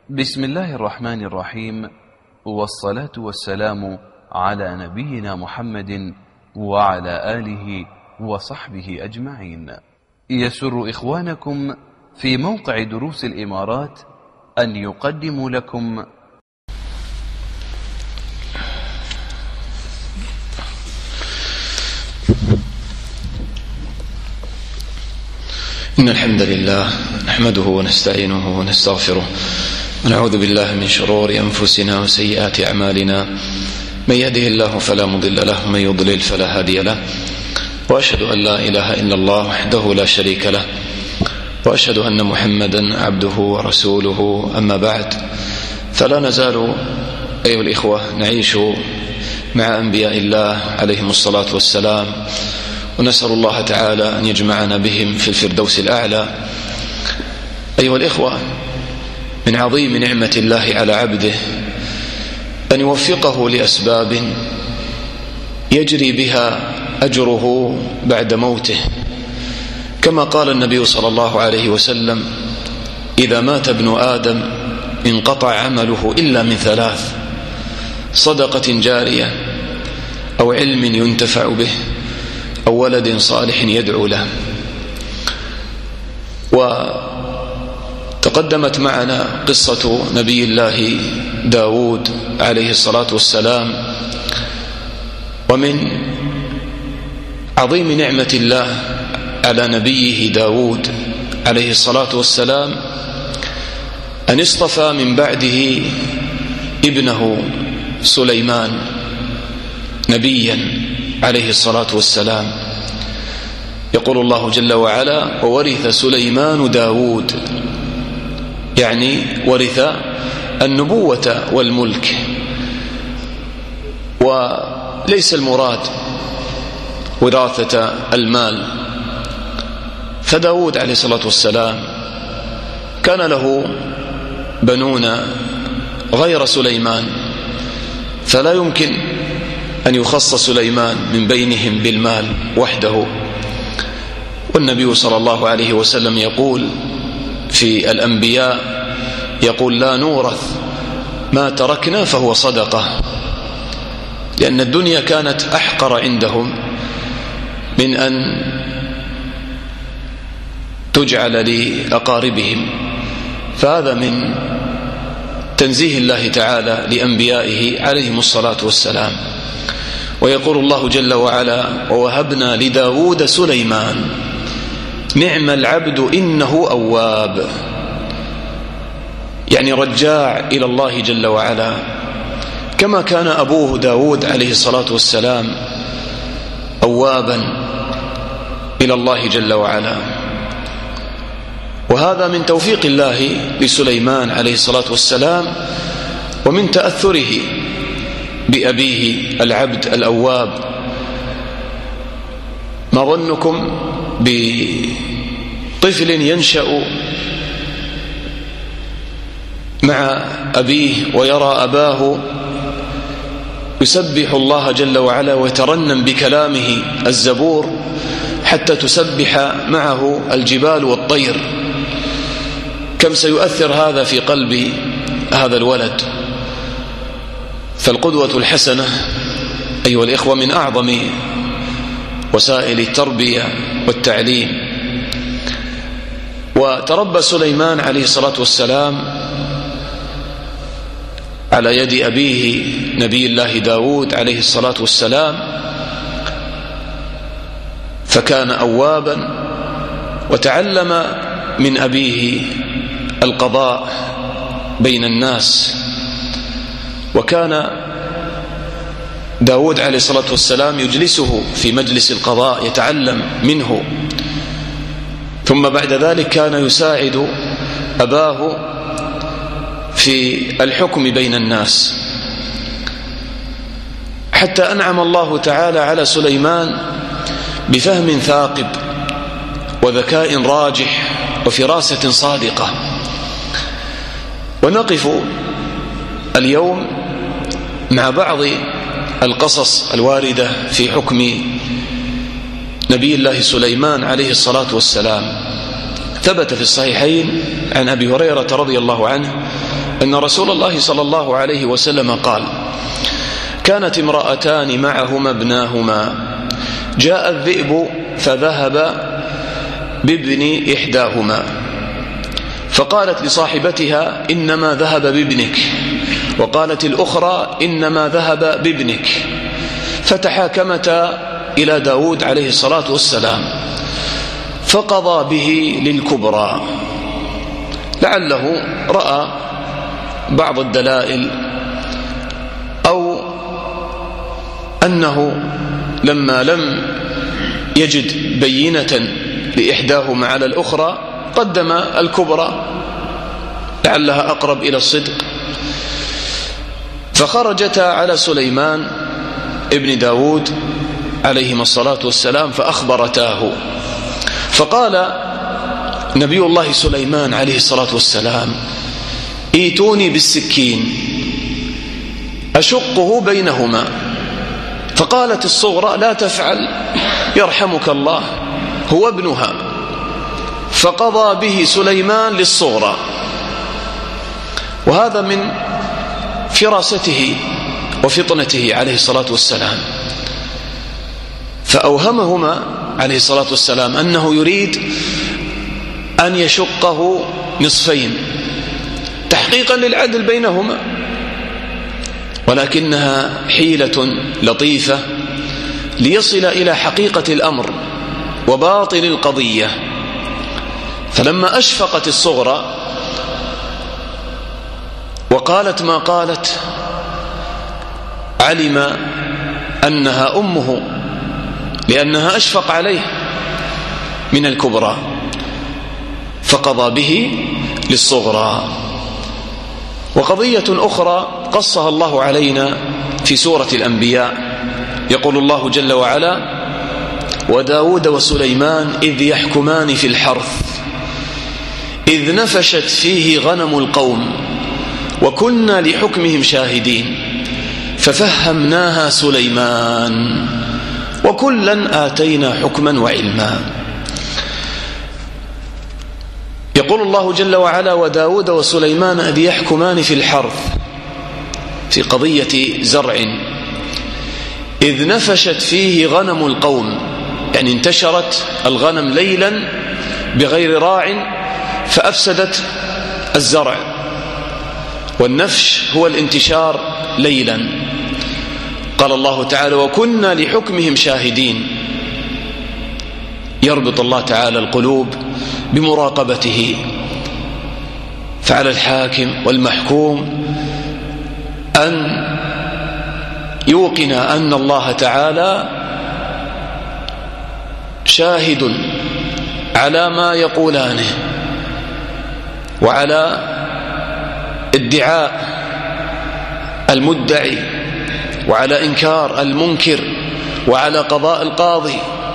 بسم الله الرحمن الرحيم، والصلاة والسلام على نبينا محمد وعلى آله وصحبه أجمعين. يسر إخوانكم في موقع دروس الإمارات أن يقدموا لكم إن الحمد لله نحمده ونستعينه ونستغفره ونعوذ بالله من شرور أنفسنا وسيئات أعمالنا، من يهده الله فلا مضل له ومن يضلل فلا هادي له، وأشهد أن لا إله إلا الله وحده لا شريك له، وأشهد أن محمدا عبده ورسوله. أما بعد، فلا نزال أيها الإخوة نعيش مع أنبياء الله عليهم الصلاة والسلام، ونسأل الله تعالى أن يجمعنا بهم في الفردوس الأعلى. أيها الإخوة، من عظيم نعمة الله على عبده أن يوفقه لأسباب يجري بها أجره بعد موته، كما قال النبي صلى الله عليه وسلم: إذا مات ابن آدم انقطع عمله إلا من ثلاث: صدقة جارية، أو علم ينتفع به، أو ولد صالح يدعو له. وتقدمت معنا قصة نبي الله داود عليه الصلاة والسلام، ومن عظيم نعمة الله على نبيه داود عليه الصلاة والسلام أن اصطفى من بعده ابنه سليمان نبيا عليه الصلاة والسلام. يقول الله جل وعلا: وورث سليمان داود، يعني ورث النبوة والملك. وليس المراد وراثة المال، فداود عليه الصلاة والسلام كان له بنون غير سليمان، فلا يمكن أن يخص سليمان من بينهم بالمال وحده. والنبي صلى الله عليه وسلم يقول في الأنبياء، يقول: لا نورث ما تركنا فهو صدقة، لأن الدنيا كانت أحقر عندهم من أن تجعل لأقاربهم. فهذا من تنزيه الله تعالى لأنبيائه عليهم الصلاة والسلام. ويقول الله جل وعلا: ووهبنا لداود سليمان نعم العبد إنه أواب، يعني رجاع إلى الله جل وعلا، كما كان أبوه داود عليه الصلاة والسلام أوابا إلى الله جل وعلا. وهذا من توفيق الله لسليمان عليه الصلاة والسلام، ومن تأثره بأبيه العبد الأواب. ما ظنكم بطفل ينشأ مع أبيه ويرى أباه يسبح الله جل وعلا ويترنم بكلامه الزبور حتى تسبح معه الجبال والطير؟ كم سيؤثر هذا في قلب هذا الولد؟ فالقدوة الحسنة أيها الإخوة من أعظم وسائل التربية والتعليم. وتربى سليمان عليه الصلاة والسلام على يد أبيه نبي الله داود عليه الصلاة والسلام، فكان أوابا، وتعلم من أبيه القضاء بين الناس. وكان داود عليه الصلاة والسلام يجلسه في مجلس القضاء يتعلم منه، ثم بعد ذلك كان يساعد أباه في الحكم بين الناس، حتى أنعم الله تعالى على سليمان بفهم ثاقب وذكاء راجح وفراسة صادقة. ونقف اليوم مع بعض القصص الواردة في حكم نبي الله سليمان عليه الصلاة والسلام. ثبت في الصحيحين عن أبي هريرة رضي الله عنه أن رسول الله صلى الله عليه وسلم قال: كانت امرأتان معهما ابناهما، جاء الذئب فذهب بابن إحداهما، فقالت لصاحبتها: إنما ذهب بابنك، وقالت الأخرى: إنما ذهب بابنك، فتحاكمتا إلى داود عليه الصلاة والسلام، فقضى به للكبرى، لعله رأى بعض الدلائل، أو أنه لما لم يجد بينة لإحداهما على الأخرى قدم الكبرى لعلها أقرب إلى الصدق. فخرجتا على سليمان ابن داود عليهما الصلاة والسلام فأخبرتاه، فقال نبي الله سليمان عليه الصلاة والسلام: ائتوني بالسكين أشقه بينهما. فقالت الصغرى: لا تفعل يرحمك الله، هو ابنها. فقضى به سليمان للصغرى، وهذا من فراسته وفطنته عليه الصلاة والسلام. فأوهمهما عليه الصلاة والسلام أنه يريد أن يشقه نصفين تحقيقا للعدل بينهما، ولكنها حيلة لطيفة ليصل إلى حقيقة الأمر وباطن القضية. فلما أشفقت الصغرى وقالت ما قالت، علم أنها أمه، لأنها أشفق عليه من الكبرى، فقضى به للصغرى. وقضية أخرى قصها الله علينا في سورة الأنبياء، يقول الله جل وعلا: وداود وسليمان إذ يحكمان في الحرث إذ نفشت فيه غنم القوم وكنا لحكمهم شاهدين ففهمناها سليمان وكلا آتينا حكما وعلما. يقول الله جل وعلا: وداود وسليمان إذ يحكمان في الحرث، في قضية زرع، إذ نفشت فيه غنم القوم، يعني انتشرت الغنم ليلا بغير راع فأفسدت الزرع، والنفش هو الانتشار ليلا. قال الله تعالى: وكنا لحكمهم شاهدين. يربط الله تعالى القلوب بمراقبته، فعلى الحاكم والمحكوم أن يوقن أن الله تعالى شاهد على ما يقولانه، وعلى ادعاء المدعي، وعلى إنكار المنكر، وعلى قضاء القاضي.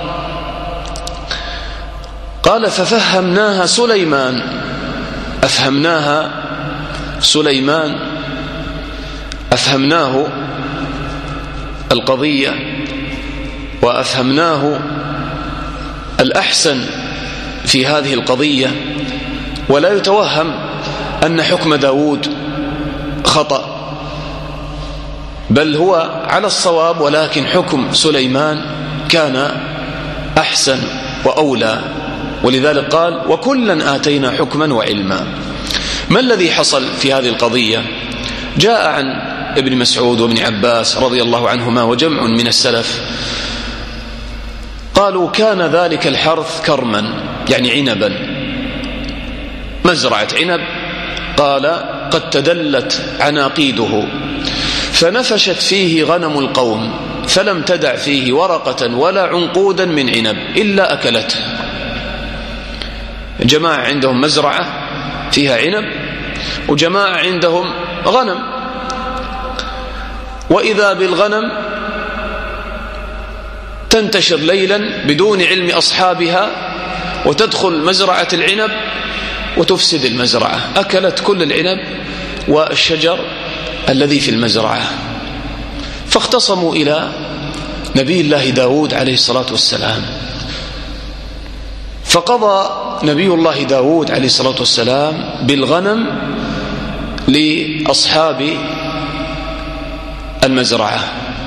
قال: ففهمناها سليمان، أفهمناها سليمان، أفهمناه القضية وأفهمناه الأحسن في هذه القضية. ولا يتوهم أن حكم داود خطأ، بل هو على الصواب، ولكن حكم سليمان كان أحسن وأولى، ولذلك قال: وكلا آتينا حكما وعلما. ما الذي حصل في هذه القضية؟ جاء عن ابن مسعود وابن عباس رضي الله عنهما وجمع من السلف قالوا: كان ذلك الحرث كرما، يعني عنبا، مزرعة عنب. قال: قد تدلت عناقيده فنفشت فيه غنم القوم فلم تدع فيه ورقة ولا عنقودا من عنب إلا أكلته. جماعة عندهم مزرعة فيها عنب، وجماعة عندهم غنم، وإذا بالغنم تنتشر ليلا بدون علم أصحابها وتدخل مزرعة العنب وتفسد المزرعة، أكلت كل العنب والشجر الذي في المزرعة. فاختصموا إلى نبي الله داود عليه الصلاة والسلام، فقضى نبي الله داود عليه الصلاة والسلام بالغنم لأصحاب المزرعة،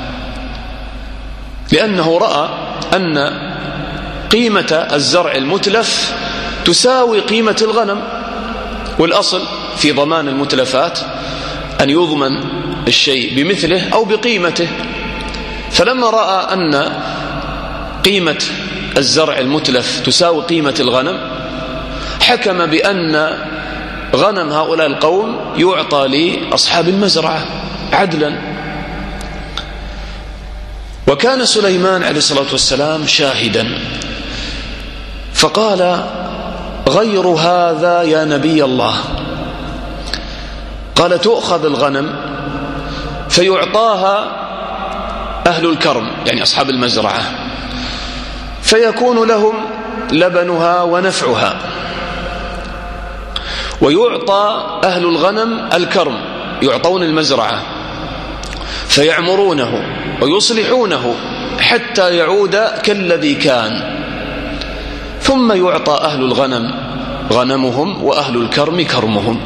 لأنه رأى أن قيمة الزرع المتلف تساوي قيمة الغنم، والأصل في ضمان المتلفات أن يضمن الشيء بمثله أو بقيمته. فلما رأى أن قيمة الزرع المتلف تساوي قيمة الغنم، حكم بأن غنم هؤلاء القوم يعطى لأصحاب المزرعة عدلا. وكان سليمان عليه الصلاة والسلام شاهدا، فقال: غير هذا يا نبي الله. قال: تؤخذ الغنم فيعطاها أهل الكرم، يعني أصحاب المزرعة، فيكون لهم لبنها ونفعها، ويعطى أهل الغنم الكرم، يعطون المزرعة فيعمرونه ويصلحونه حتى يعود كالذي كان، ثم يعطى أهل الغنم غنمهم وأهل الكرم كرمهم.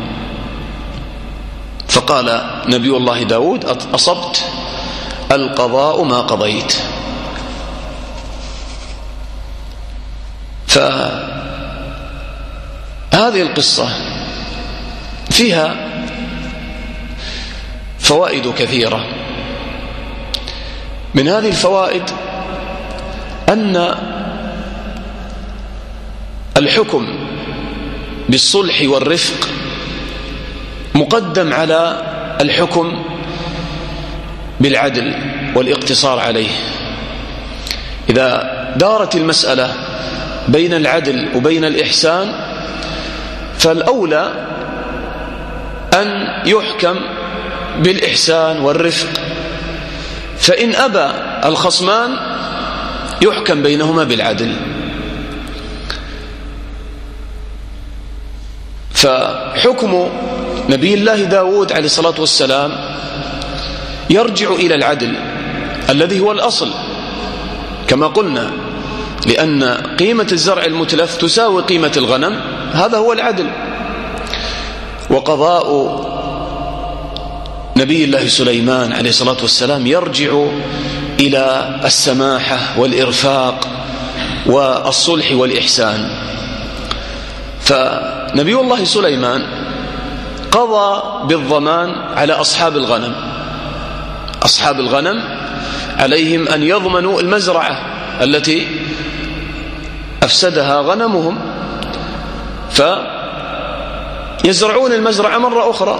فقال نبي الله داود: أصبت، القضاء ما قضيت. فهذه القصة فيها فوائد كثيرة. من هذه الفوائد أن الحكم بالصلح والرفق مقدم على الحكم بالعدل والاقتصار عليه. إذا دارت المسألة بين العدل وبين الإحسان، فالأولى أن يحكم بالإحسان والرفق، فإن أبى الخصمان يحكم بينهما بالعدل. فحكم نبي الله داود عليه الصلاة والسلام يرجع إلى العدل الذي هو الأصل كما قلنا، لأن قيمة الزرع المتلف تساوي قيمة الغنم، هذا هو العدل. وقضاء نبي الله سليمان عليه الصلاة والسلام يرجع إلى السماحة والإرفاق والصلح والإحسان. فنبي الله سليمان قضى بالضمان على أصحاب الغنم. أصحاب الغنم عليهم أن يضمنوا المزرعة التي أفسدها غنمهم، فيزرعون المزرعة مرة أخرى،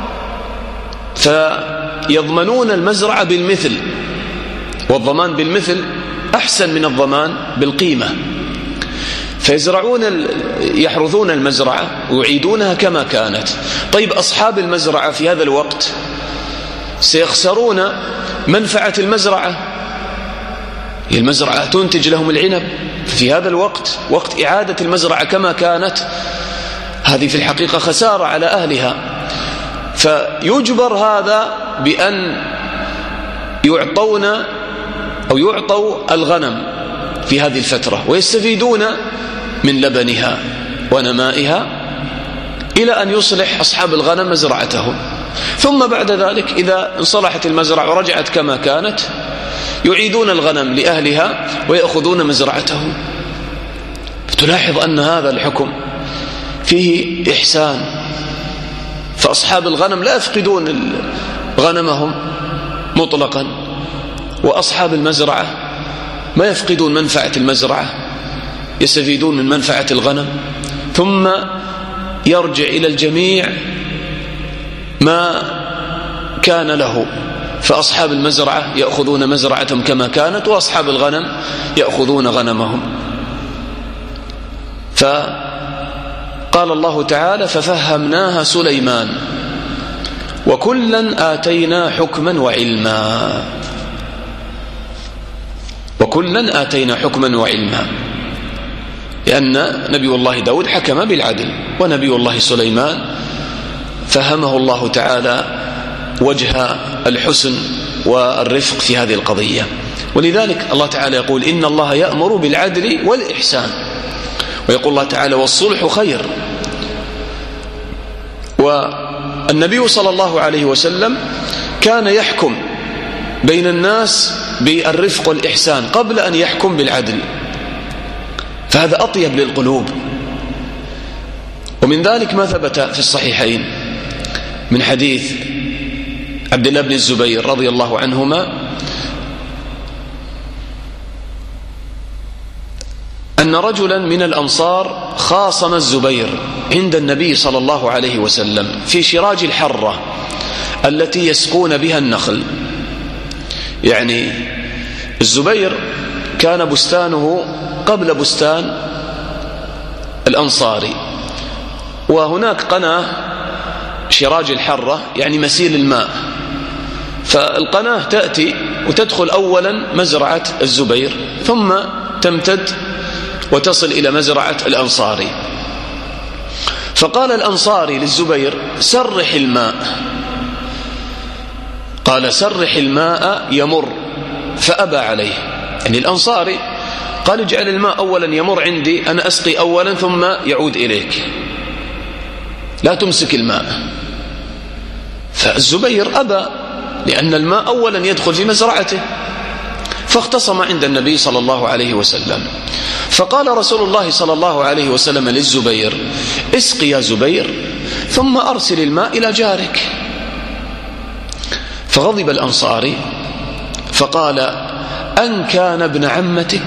فيضمنون المزرعة بالمثل، والضمان بالمثل أحسن من الضمان بالقيمة. يحرثون المزرعة ويعيدونها كما كانت. طيب أصحاب المزرعة في هذا الوقت سيخسرون منفعة المزرعة، المزرعة تنتج لهم العنب، في هذا الوقت وقت إعادة المزرعة كما كانت، هذه في الحقيقة خسارة على أهلها. فيجبر هذا بأن يعطوا الغنم في هذه الفترة ويستفيدون من لبنها ونمائها إلى أن يصلح أصحاب الغنم مزرعتهم. ثم بعد ذلك إذا انصلحت المزرعة ورجعت كما كانت يعيدون الغنم لأهلها ويأخذون مزرعتهم. فتلاحظ أن هذا الحكم فيه إحسان، فأصحاب الغنم لا يفقدون غنمهم مطلقا، وأصحاب المزرعة ما يفقدون منفعة المزرعة، يستفيدون من منفعة الغنم. ثم يرجع إلى الجميع ما كان له، فأصحاب المزرعة يأخذون مزرعتهم كما كانت، وأصحاب الغنم يأخذون غنمهم. فقال الله تعالى: ففهمناها سليمان وكلا آتينا حكما وعلما. وكلا آتينا حكما وعلما، لأن نبي الله داود حكم بالعدل، ونبي الله سليمان فهمه الله تعالى وجه الحسن والرفق في هذه القضية. ولذلك الله تعالى يقول: إن الله يأمر بالعدل والإحسان، ويقول الله تعالى: والصلح خير. والنبي صلى الله عليه وسلم كان يحكم بين الناس بالرفق والإحسان قبل أن يحكم بالعدل، فهذا أطيب للقلوب. ومن ذلك ما ثبت في الصحيحين من حديث عبد الله بن الزبير رضي الله عنهما أن رجلا من الأنصار خاصم الزبير عند النبي صلى الله عليه وسلم في شراج الحرة التي يسقون بها النخل. يعني الزبير كان بستانه قبل بستان الأنصاري، وهناك قناة شراج الحرة يعني مسيل الماء، فالقناة تأتي وتدخل أولا مزرعة الزبير ثم تمتد وتصل إلى مزرعة الأنصاري. فقال الأنصاري للزبير سرح الماء، قال سرح الماء يمر، فأبى عليه. يعني الأنصاري قال اجعل الماء أولا يمر عندي، أنا أسقي أولا ثم يعود إليك، لا تمسك الماء. فالزبير أبى لأن الماء أولا يدخل في مزرعته، فاختصم عند النبي صلى الله عليه وسلم. فقال رسول الله صلى الله عليه وسلم للزبير اسقي يا زبير ثم أرسل الماء إلى جارك. فغضب الأنصاري فقال أن كان ابن عمتك،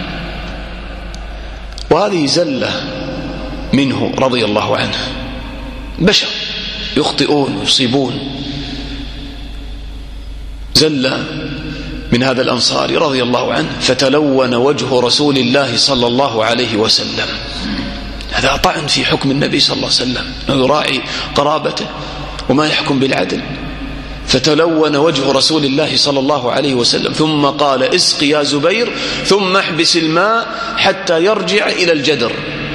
وهذه زلة منه رضي الله عنه، بشر يخطئون ويصيبون، زلة من هذا الأنصاري رضي الله عنه، فتلون وجه رسول الله صلى الله عليه وسلم. هذا طعن في حكم النبي صلى الله عليه وسلم، أنه يراعي قرابته وما يحكم بالعدل. فتلون وجه رسول الله صلى الله عليه وسلم ثم قال اسقي يا زبير ثم احبس الماء حتى يرجع إلى الجدر.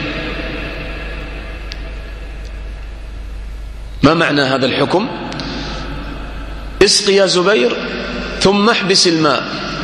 ما معنى هذا الحكم؟ اسقي يا زبير ثم احبس الماء،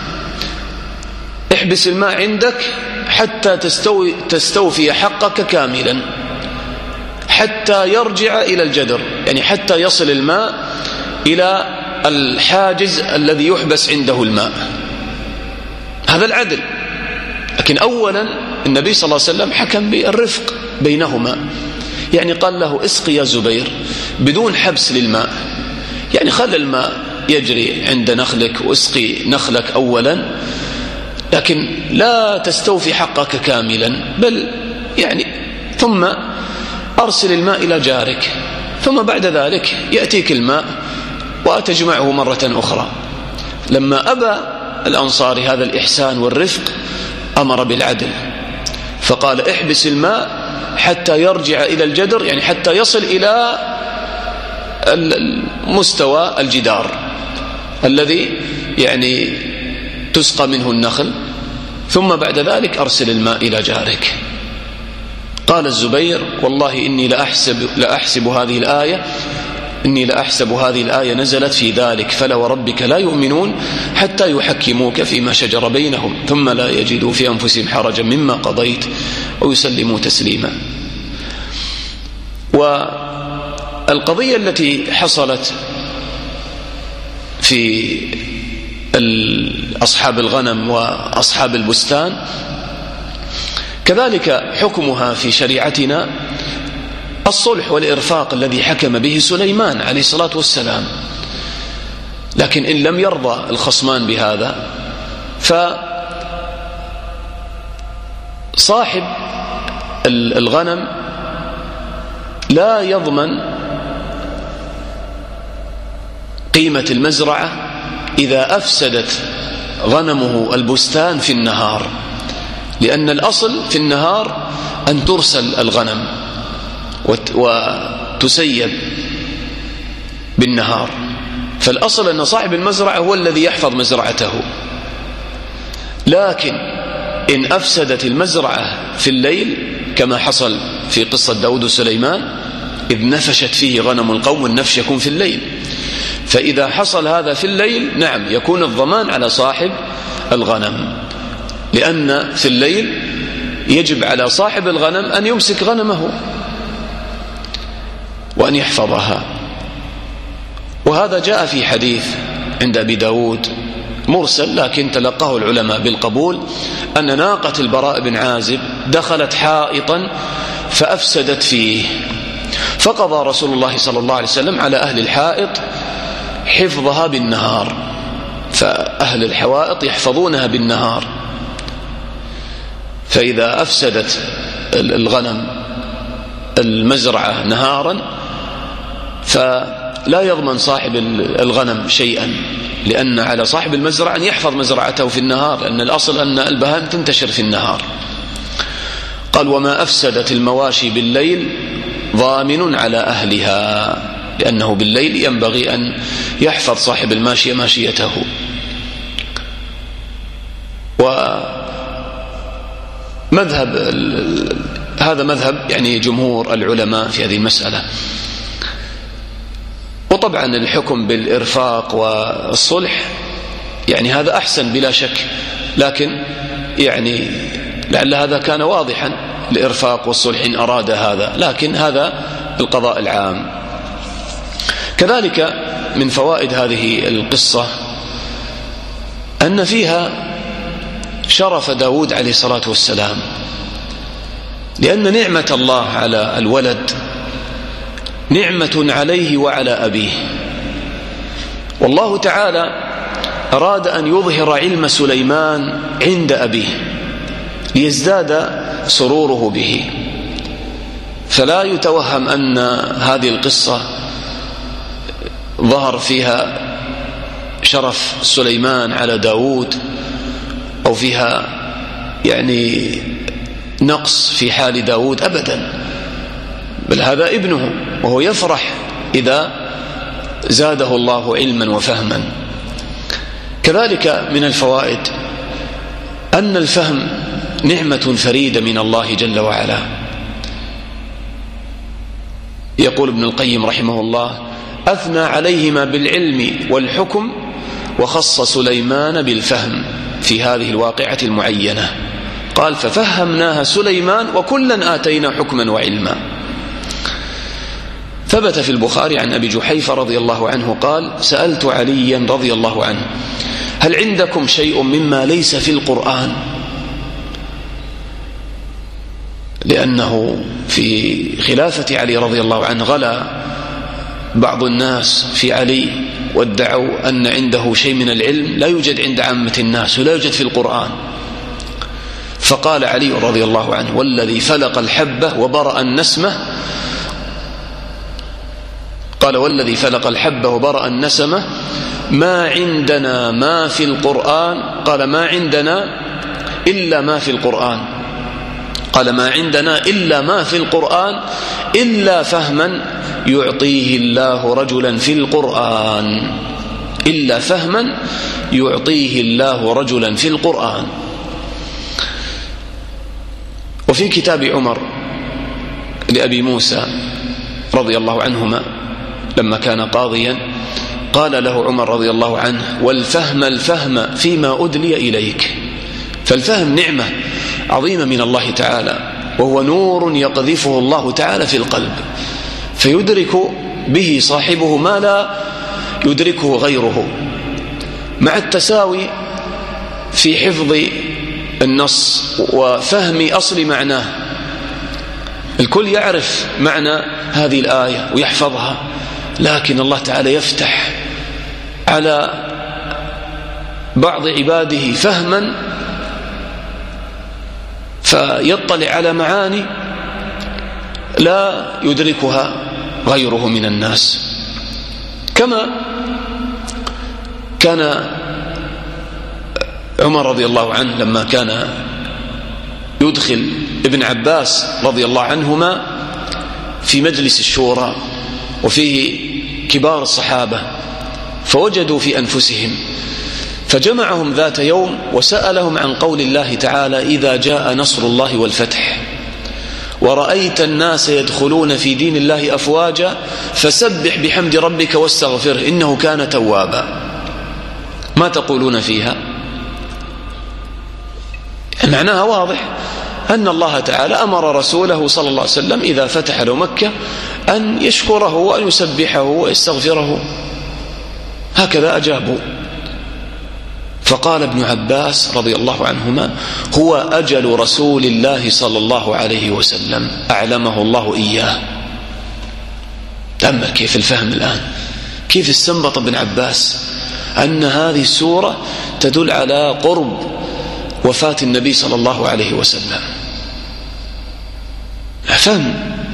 احبس الماء عندك حتى تستوفي حقك كاملا، حتى يرجع إلى الجدر، يعني حتى يصل الماء إلى الحاجز الذي يحبس عنده الماء. هذا العدل. لكن أولا النبي صلى الله عليه وسلم حكم بالرفق بينهما، يعني قال له اسقي يا زبير بدون حبس للماء، يعني خلي الماء يجري عند نخلك واسقي نخلك أولا، لكن لا تستوفي حقك كاملا، بل يعني ثم أرسل الماء إلى جارك، ثم بعد ذلك يأتيك الماء وأتجمعه مرة أخرى. لما أبى الأنصاري هذا الإحسان والرفق أمر بالعدل، فقال احبس الماء حتى يرجع إلى الجدر، يعني حتى يصل إلى مستوى الجدار الذي يعني تسقى منه النخل، ثم بعد ذلك أرسل الماء إلى جارك. قال الزبير والله إني لأحسب هذه الآية نزلت في ذلك، فلا وربك لا يؤمنون حتى يحكموك فيما شجر بينهم ثم لا يجدوا في أنفسهم حرجا مما قضيت ويسلموا تسليما. والقضية التي حصلت في أصحاب الغنم وأصحاب البستان كذلك حكمها في شريعتنا الصلح والإرفاق الذي حكم به سليمان عليه الصلاة والسلام. لكن إن لم يرضى الخصمان بهذا، فصاحب الغنم لا يضمن قيمة المزرعة إذا أفسدت غنمه البستان في النهار، لأن الأصل في النهار أن ترسل الغنم وتسيب بالنهار، فالأصل أن صاحب المزرعة هو الذي يحفظ مزرعته. لكن إن أفسدت المزرعة في الليل كما حصل في قصة داود وسليمان إذ نفشت فيه غنم القوم، والنفش يكون في الليل، فإذا حصل هذا في الليل نعم يكون الضمان على صاحب الغنم، لأن في الليل يجب على صاحب الغنم أن يمسك غنمه وأن يحفظها. وهذا جاء في حديث عند أبي داود مرسل لكن تلقاه العلماء بالقبول، أن ناقة البراء بن عازب دخلت حائطا فأفسدت فيه، فقضى رسول الله صلى الله عليه وسلم على أهل الحائط حفظها بالنهار، فأهل الحوائط يحفظونها بالنهار، فإذا أفسدت الغنم المزرعة نهارا فلا يضمن صاحب الغنم شيئا، لأن على صاحب المزرعة أن يحفظ مزرعته في النهار، لأن الأصل أن البهائم تنتشر في النهار. قال: وما أفسدت المواشي بالليل ضامن على أهلها، لأنه بالليل ينبغي أن يحفظ صاحب الماشية ماشيته. هذا مذهب يعني جمهور العلماء في هذه المسألة. وطبعا الحكم بالإرفاق والصلح يعني هذا أحسن بلا شك، لكن يعني لعل هذا كان واضحا، الإرفاق والصلح إن أراد هذا، لكن هذا القضاء العام. كذلك من فوائد هذه القصة أن فيها شرف داود عليه الصلاة والسلام، لأن نعمة الله على الولد نعمة عليه وعلى أبيه، والله تعالى أراد أن يظهر علم سليمان عند أبيه ليزداد سروره به، فلا يتوهم أن هذه القصة ظهر فيها شرف سليمان على داود أو فيها يعني نقص في حال داود أبدا، بل هذا ابنه وهو يفرح إذا زاده الله علما وفهما. كذلك من الفوائد أن الفهم نعمة فريدة من الله جل وعلا. يقول ابن القيم رحمه الله: أثنى عليهما بالعلم والحكم وخص سليمان بالفهم في هذه الواقعة المعينة. قال: ففهمناها سليمان وكلا آتينا حكما وعلما. ثبت في البخاري عن أبي جحيفة رضي الله عنه قال: سألت عليا رضي الله عنه: هل عندكم شيء مما ليس في القرآن؟ لأنه في خلافة علي رضي الله عنه غلا بعض الناس في علي وادعوا أن عنده شيء من العلم لا يوجد عند عامة الناس ولا يوجد في القرآن. فقال علي رضي الله عنه: والذي فلق الحبة وبرأ النسمة، قال: والذي فلق الحبة وبرأ النسمة ما عندنا ما في القرآن. قال: ما عندنا إلا ما في القرآن. قال: ما عندنا إلا ما في القرآن إلا فهما يعطيه الله رجلا في القرآن، إلا فهما يعطيه الله رجلا في القرآن. وفي كتاب عمر لأبي موسى رضي الله عنهما لما كان قاضيا قال له عمر رضي الله عنه: والفهم الفهم فيما أدلي إليك. فالفهم نعمة عظيمة من الله تعالى، وهو نور يقذفه الله تعالى في القلب فيدرك به صاحبه ما لا يدركه غيره، مع التساوي في حفظ النص وفهم أصل معناه. الكل يعرف معنى هذه الآية ويحفظها، لكن الله تعالى يفتح على بعض عباده فهما فيطلع على معاني لا يدركها غيره من الناس. كما كان عمر رضي الله عنه لما كان يدخل ابن عباس رضي الله عنهما في مجلس الشورى وفيه كبار الصحابة، فوجدوا في أنفسهم، فجمعهم ذات يوم وسألهم عن قول الله تعالى: إذا جاء نصر الله والفتح ورأيت الناس يدخلون في دين الله أفواجا فسبح بحمد ربك واستغفره إنه كان توابا. ما تقولون فيها؟ معناها واضح، أن الله تعالى أمر رسوله صلى الله عليه وسلم إذا فتح له مكة أن يشكره وأن يسبحه ويستغفره. هكذا أجابوا. فقال ابن عباس رضي الله عنهما: هو أجل رسول الله صلى الله عليه وسلم أعلمه الله إياه. تأمل كيف الفهم الآن، كيف استنبط ابن عباس أن هذه السورة تدل على قرب وفاة النبي صلى الله عليه وسلم. فهم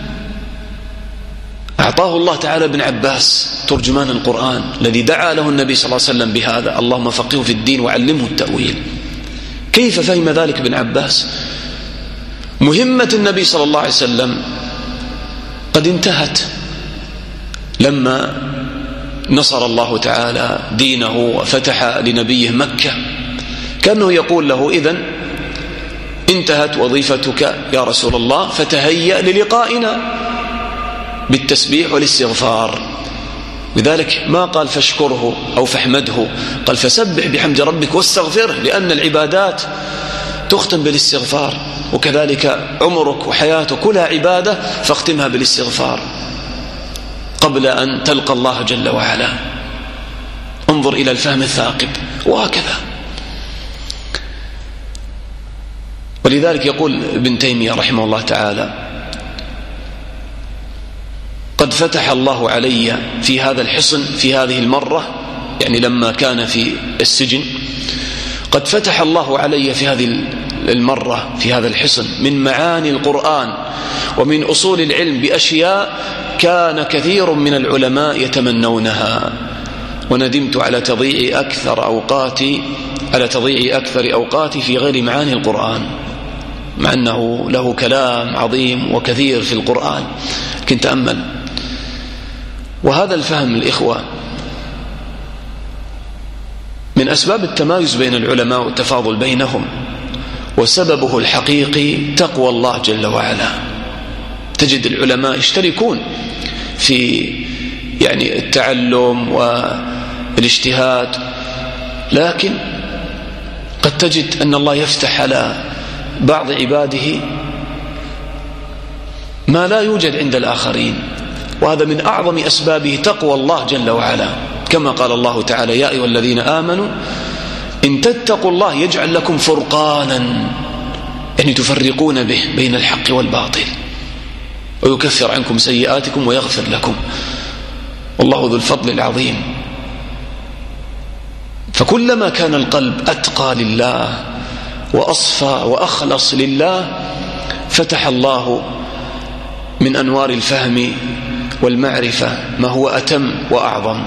أعطاه الله تعالى ابن عباس ترجمان القرآن الذي دعا له النبي صلى الله عليه وسلم بهذا: اللهم فقهه في الدين وعلمه التأويل. كيف فهم ذلك ابن عباس؟ مهمة النبي صلى الله عليه وسلم قد انتهت لما نصر الله تعالى دينه وفتح لنبيه مكة. كأنه يقول له: إذن انتهت وظيفتك يا رسول الله، فتهيأ للقائنا بالتسبيح والاستغفار. لذلك ما قال فاشكره أو فاحمده، قال فسبح بحمد ربك واستغفره، لأن العبادات تختم بالاستغفار، وكذلك عمرك وحياتك كلها عبادة، فاختمها بالاستغفار قبل أن تلقى الله جل وعلا. انظر إلى الفهم الثاقب. وهكذا. ولذلك يقول ابن تيمية رحمه الله تعالى: قد فتح الله علي في هذا الحصن في هذه المرة، يعني لما كان في السجن، قد فتح الله علي في هذه المرة في هذا الحصن من معاني القرآن ومن أصول العلم بأشياء كان كثير من العلماء يتمنونها، وندمت على تضييع أكثر أوقاتي في غير معاني القرآن، مع أنه له كلام عظيم وكثير في القرآن. لكن تأمل، وهذا الفهم الإخوة من أسباب التمايز بين العلماء والتفاضل بينهم، وسببه الحقيقي تقوى الله جل وعلا. تجد العلماء يشتركون في يعني التعلم والاجتهاد، لكن قد تجد أن الله يفتح على بعض عباده ما لا يوجد عند الآخرين، وهذا من أعظم أسبابه تقوى الله جل وعلا، كما قال الله تعالى: يا أيها الذين آمنوا إن تتقوا الله يجعل لكم فرقانا، يعني تفرقون به بين الحق والباطل، ويكفر عنكم سيئاتكم ويغفر لكم، والله ذو الفضل العظيم. فكلما كان القلب أتقى لله وأصفى وأخلص لله، فتح الله من أنوار الفهم والمعرفة ما هو أتم وأعظم.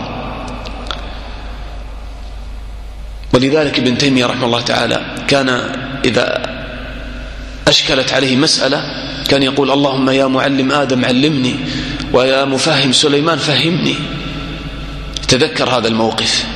ولذلك ابن تيمية رحمه الله تعالى كان إذا أشكلت عليه مسألة كان يقول: اللهم يا معلم آدم علمني، ويا مفهم سليمان فهمني. تذكر هذا الموقف.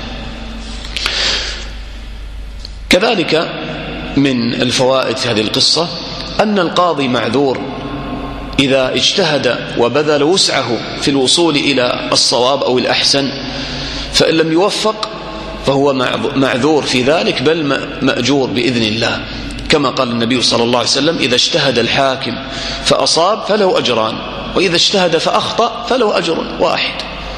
كذلك من الفوائد في هذه القصة أن القاضي معذور إذا اجتهد وبذل وسعه في الوصول إلى الصواب أو الأحسن، فإن لم يوفق فهو معذور في ذلك، بل مأجور بإذن الله، كما قال النبي صلى الله عليه وسلم: إذا اجتهد الحاكم فأصاب فله أجران، وإذا اجتهد فأخطأ فله أجر واحد.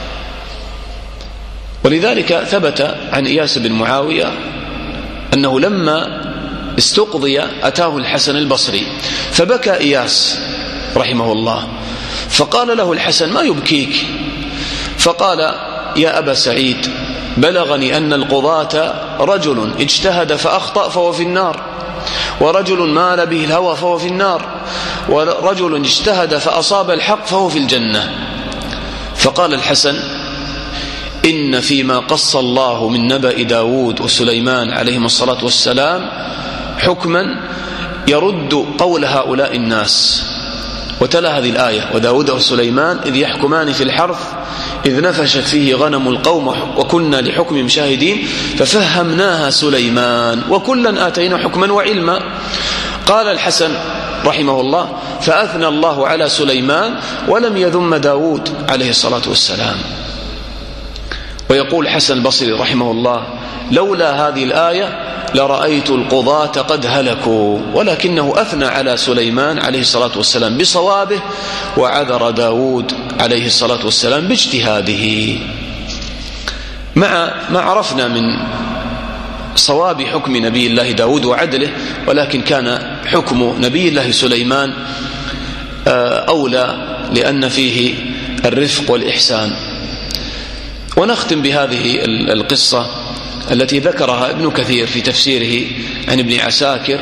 ولذلك ثبت عن إياس بن معاوية أنه لما استقضي أتاه الحسن البصري فبكى إياس رحمه الله، فقال له الحسن: ما يبكيك؟ فقال: يا أبا سعيد، بلغني أن القضاة رجل اجتهد فأخطأ فهو في النار، ورجل مال به الهوى فهو في النار، ورجل اجتهد فأصاب الحق فهو في الجنة. فقال الحسن: إن فيما قص الله من نبأ داود وسليمان عليهم الصلاة والسلام حكما يرد قول هؤلاء الناس. وتلا هذه الآية: وداود وسليمان إذ يحكمان في الحرث إذ نفشت فيه غنم القوم وكنا لحكمهم شاهدين ففهمناها سليمان وكلا آتينا حكما وعلما. قال الحسن رحمه الله: فأثنى الله على سليمان ولم يذم داود عليه الصلاة والسلام. ويقول حسن البصري رحمه الله: لولا هذه الآية لرأيت القضاة قد هلكوا، ولكنه أثنى على سليمان عليه الصلاة والسلام بصوابه، وعذر داود عليه الصلاة والسلام باجتهاده. مع ما عرفنا من صواب حكم نبي الله داود وعدله، ولكن كان حكم نبي الله سليمان أولى لأن فيه الرفق والإحسان. ونختم بهذه القصة التي ذكرها ابن كثير في تفسيره عن ابن عساكر،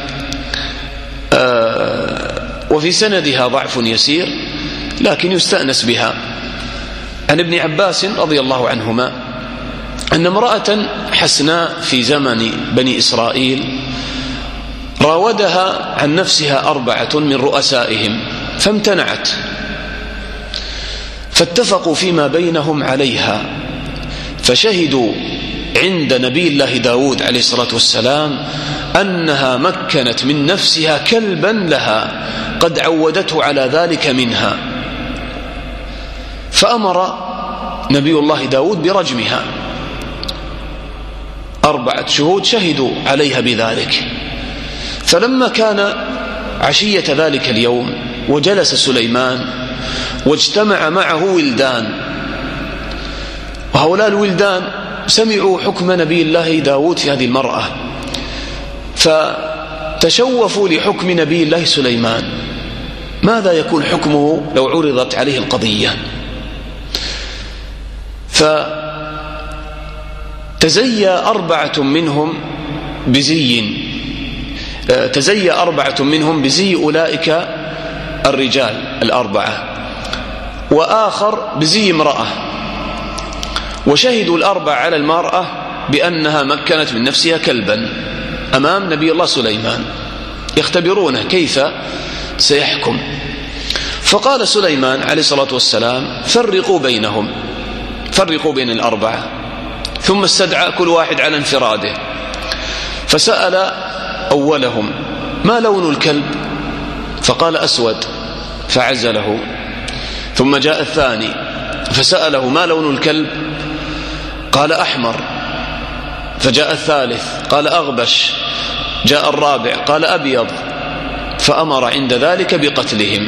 وفي سندها ضعف يسير لكن يستأنس بها، عن ابن عباس رضي الله عنهما أن امرأة حسناء في زمن بني إسرائيل راودها عن نفسها 4 من رؤسائهم فامتنعت، فاتفقوا فيما بينهم عليها، فشهدوا عند نبي الله داود عليه الصلاة والسلام أنها مكنت من نفسها كلبا لها قد عودته على ذلك منها، فأمر نبي الله داود برجمها. 4 شهود شهدوا عليها بذلك. فلما كان عشية ذلك اليوم وجلس سليمان واجتمع معه ولدان، وهؤلاء الولدان سمعوا حكم نبي الله داود في هذه المرأة، فتشوفوا لحكم نبي الله سليمان، ماذا يكون حكمه لو عرضت عليه القضية؟ فتزيى 4 منهم بزي أولئك الرجال 4، وآخر بزي امرأة، وشهدوا 4 على المرأة بأنها مكنت من نفسها كلبا أمام نبي الله سليمان، يختبرونه كيف سيحكم. فقال سليمان عليه الصلاة والسلام فرقوا بين 4، ثم استدعى كل واحد على انفراده، فسأل أولهم ما لون الكلب؟ فقال أسود فعزله. ثم جاء الثاني فسأله ما لون الكلب؟ قال أحمر. فجاء الثالث قال أغبش. جاء الرابع قال أبيض، فأمر عند ذلك بقتلهم.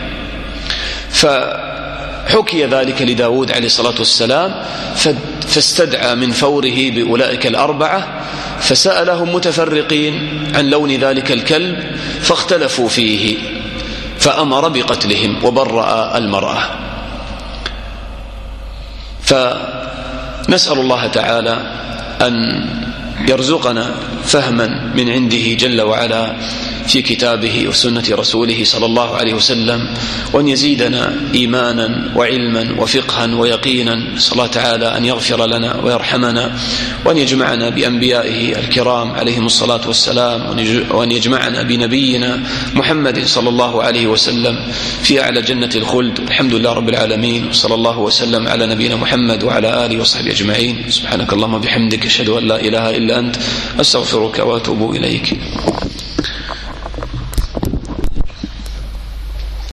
فحكي ذلك لداود عليه الصلاة والسلام، فاستدعى من فوره بأولئك 4، فسألهم متفرقين عن لون ذلك الكلب، فاختلفوا فيه، فأمر بقتلهم وبرأ المرأة. فنسأل الله تعالى أن يرزقنا فهما من عنده جل وعلا في كتابه وسنة رسوله صلى الله عليه وسلم، وأن يزيدنا إيمانا وعلما وفقها ويقينا. نسأل الله تعالى أن يغفر لنا ويرحمنا، وأن يجمعنا بأنبيائه الكرام عليهم الصلاة والسلام، وأن يجمعنا بنبينا محمد صلى الله عليه وسلم في أعلى جنة الخلد. الحمد لله رب العالمين، وصلى الله وسلم على نبينا محمد وعلى آله وصحبه أجمعين. سبحانك اللهم وبحمدك، أشهد أن لا إله إلا أنت، أستغفرك وأتوب إليك.